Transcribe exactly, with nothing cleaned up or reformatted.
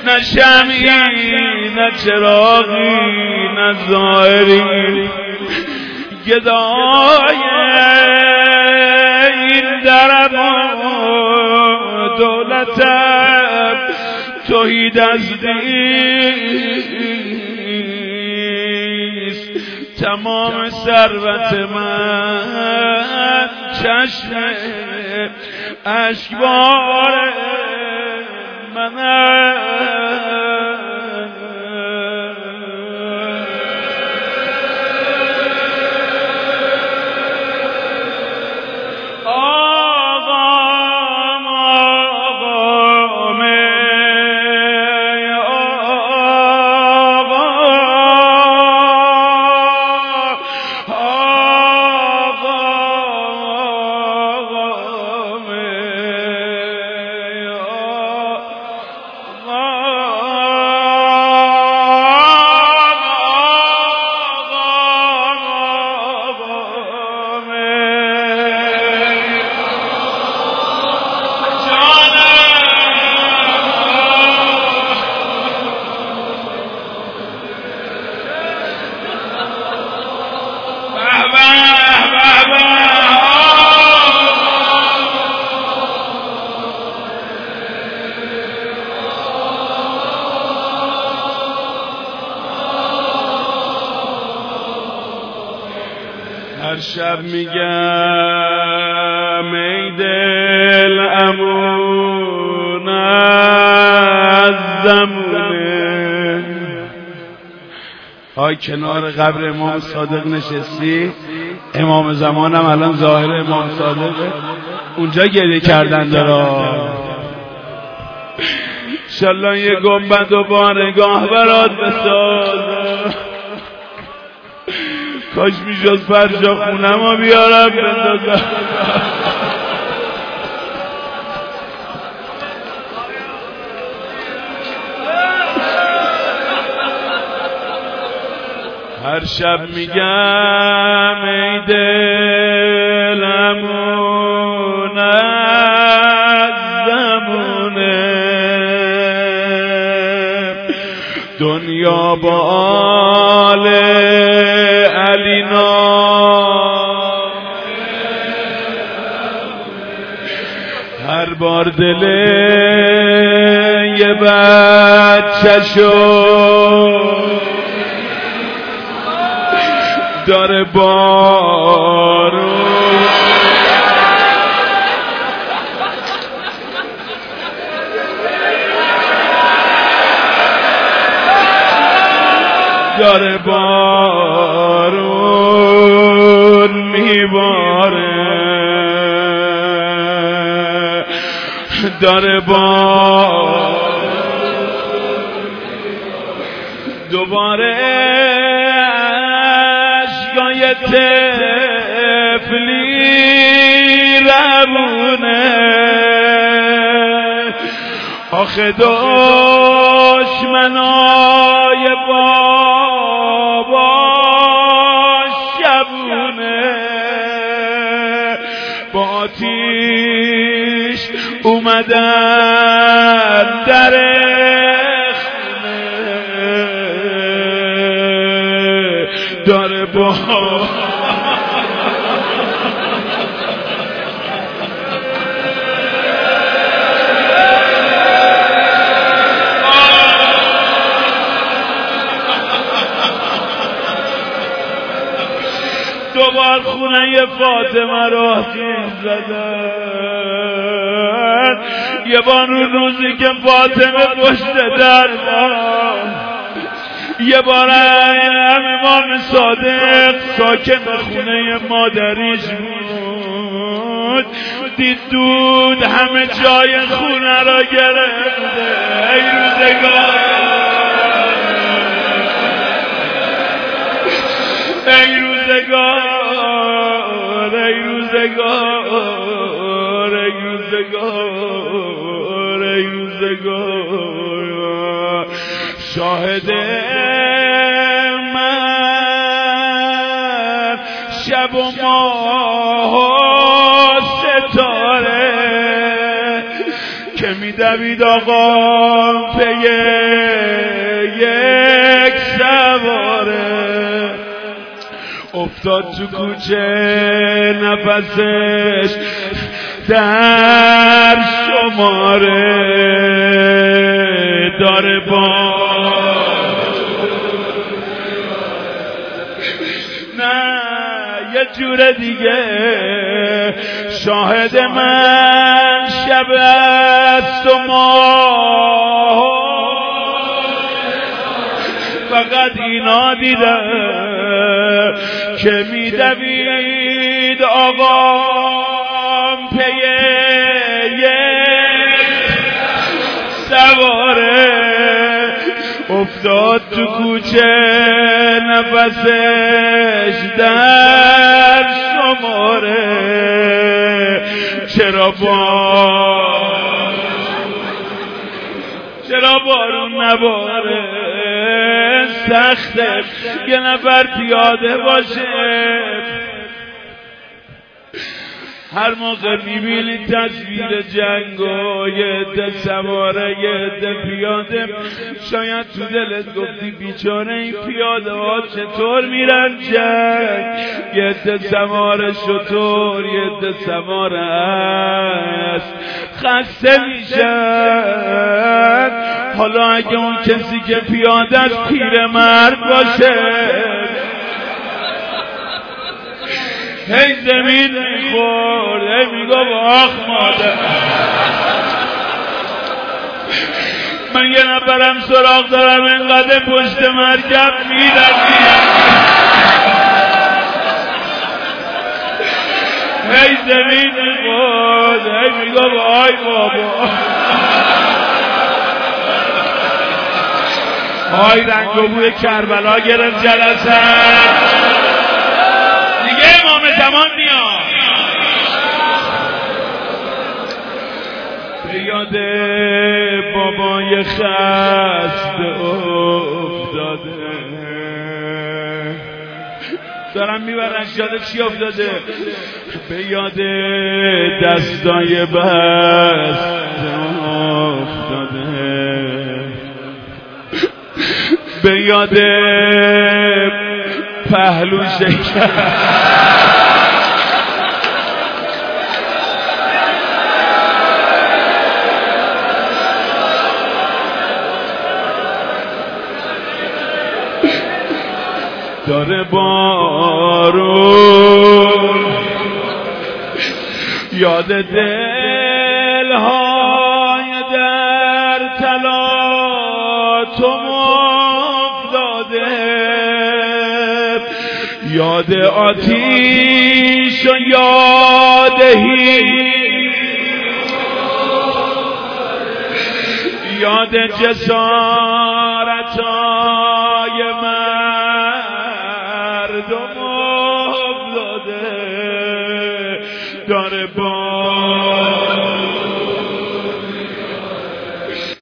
نه شمعی نه چراغی نه ظاهری گدای این درم دولتم توحید از نیست تمام ثروت من چشم اشکبار من هر شب میگم ای دل امون از زمونه های کنار قبر امام صادق نشستی امام زمانم الان ظاهر امام صادقه اونجا گریه کردن دارا انشالله یه گنبد و بارگاه برات بسازم کاش میشد فرشا خونم رو بیارم بندازم هر شب میگم ای دلمون از زمونه دنیا با آل علینا هر بار دل یه بچه شو داره بارو داره بارون میباره داره بارون دوباره اشکای طفلی روونه آخه دشمنای بابا شبونه با آتیش اومدن در خونه داره با دوبار خونه فاطمه رو آتیش زدن یه بار اون روزی که فاطمه پشت در یه بار امام صادق ساکن خونه مادریش بود دید دود همه جای خونه را گرفته ای روزگار ای روزگار ای روزگار ای روزگار ای روزگار شاهد من شب و ماه و ستاره که میدن دوید آقا پی یک سواره، افتاد تو کوچه نفسش در شماره، داره با نه یه جور دیگه شاهد من شب است و ماه، فقط اینا دیدم که میدوید آقام پی یک سواره، افتاد تو کوچه نفسش در شماره، چرا بارون چرا بارون نباره، سخته یه نفر پیاده باشه. هر موقع میبینی تصویر جنگ و یه عده سواره یه عده پیاده، شاید تو دلت گفتی بیچاره این پیاده ها چطور میرن جنگ، یه عده سواره شطور یه عده سواره است خسته میشن. حالا اگه اون کسی که پیاده است پیرمرد باشه، هی زمین میخورد هی میگفت آخ مادر، من یه نفرم سراغ دارم اینقدر پشت مرکب میرسیم، هی زمین میخورد هی میگفت آی بابا، آی رنگ و بوی کربلا گرفت جلسه دیگه، امام زمان میاد. به یاد بابای خسته افتاده، دارم میبرن یاد چی افتاده؟ به یاد دستای بسته افتاده، به یاد پهلو شکر داره بارون، یاد دلهای در تلاطم افتاده، یاد آتیش و یاد هیچ، یاد جسارتای مردم افتاده، داره با